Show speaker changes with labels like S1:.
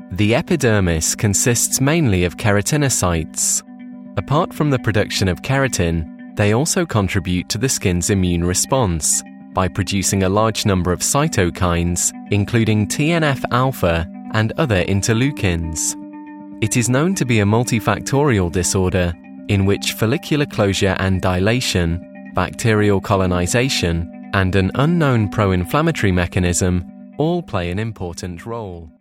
S1: The epidermis consists mainly of keratinocytes. Apart from the production of keratin, they also contribute to the skin's immune response by producing a large number of cytokines, including TNF-alpha and other interleukins. It is known to be a multifactorial disorder in which follicular closure and dilation, bacterial colonization, and an unknown pro-inflammatory mechanism all play an important role.